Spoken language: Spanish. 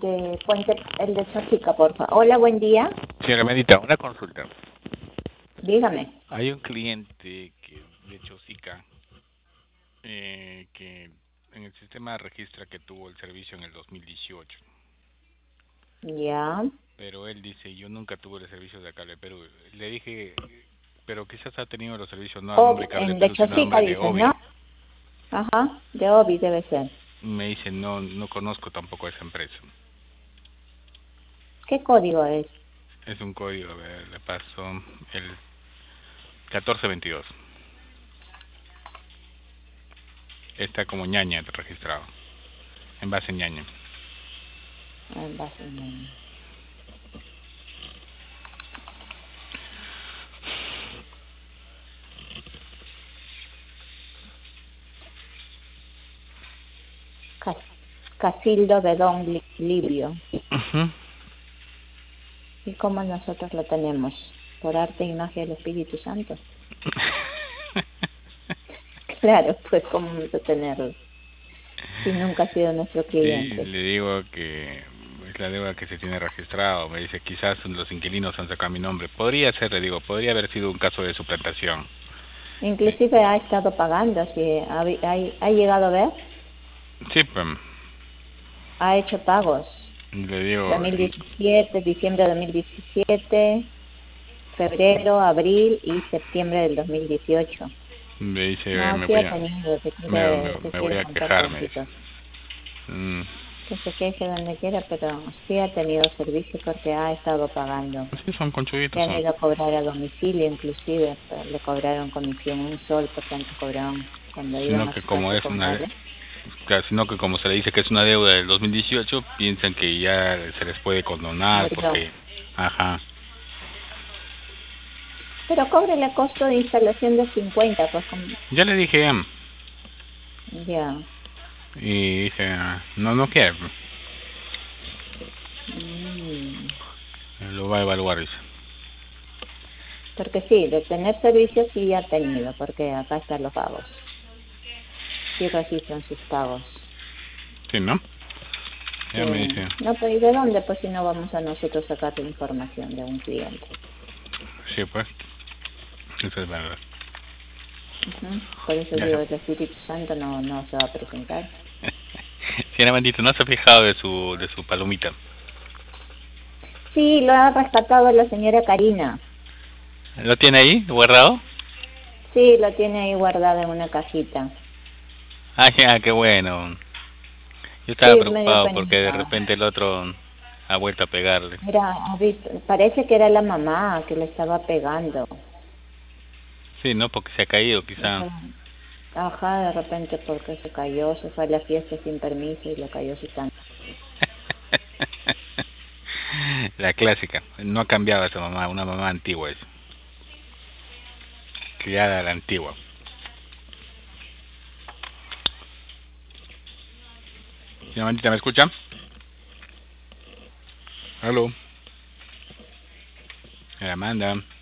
de Puente, el de Chosica, por favor. Hola, buen día. Señora Medita, una consulta. Dígame. Hay un cliente de Chosica que en el sistema registra que tuvo el servicio en el 2018. Ya. Pero él dice, yo nunca tuve el servicio de Cable Perú. Le dije, pero quizás ha tenido los servicios no a nombre de Cable En de Perú, sino a Chosica nombre de dicen, Obi. ¿no? Ajá, de Obi debe ser. Me dice, no conozco tampoco a esa empresa. ¿Qué código es? Es un código, a ver, le paso el 1422. Está como ñaña registrado, en base ñaña. En base, no. Casildo Bedón Livio. ¿Y cómo nosotros lo tenemos? ¿Por arte y magia del Espíritu Santo? Claro, pues cómo vamos a tenerlo. Si nunca ha sido nuestro Sí, cliente. le digo que es la deuda que se tiene registrado. Me dice, quizás los inquilinos han sacado mi nombre. Podría ser, le digo, podría haber sido un caso de suplantación. Inclusive ha estado pagando, si ha llegado a ver, Sí, pues, ha hecho pagos. le digo, 2017, diciembre de 2017, febrero, abril y septiembre del 2018. me dice, No, sí ha tenido, te me voy quiere a contar quejar, me dice. cuentitos. Que se queje donde quiera, pero sí ha tenido servicio porque ha estado pagando. Sí, son conchuditos, Le han son. ido a cobrar a domicilio, inclusive, pero le cobraron comisión $1 porque antes cobraban cuando iban Sino a que su como casa a es una, cobrarle. claro, sino que como se le dice que es una deuda del 2018, piensan que ya se les puede condonar Murió. porque, ajá. Pero cóbrele costo de instalación de 50, pues como, Ya le dije, ya. y dice, no quiere, lo va a evaluar, dice. Porque sí, de tener servicios sí ha tenido, porque acá están los pagos. Sí registran sus pagos. Sí, ¿no? Sí. Ya me dice, No, pero ¿y de dónde? Pues si no vamos a nosotros sacar la información de un cliente. sí, pues, eso es verdad. Por eso Ya digo, sé. el Espíritu Santo no se va a presentar. Señora Bandito, ¿no se ha fijado de su palomita? Sí, lo ha rescatado la señora Karina. ¿Lo tiene ahí, guardado? Sí, lo tiene ahí guardado en una cajita. Ah, ya, qué bueno. Yo estaba Sí, medio preocupado porque de penita. repente el otro ha vuelto a pegarle. Mira, parece que era la mamá que le estaba pegando. Sí, ¿no? Porque se ha caído, quizá. Esa- Ajá, de repente porque se cayó, se fue a la fiesta sin permiso y le cayó su tan. La clásica. No ha cambiado esa mamá, una mamá antigua es. Criada a la antigua. Señora Bandita, ¿me escucha? Aló. Señora Amanda.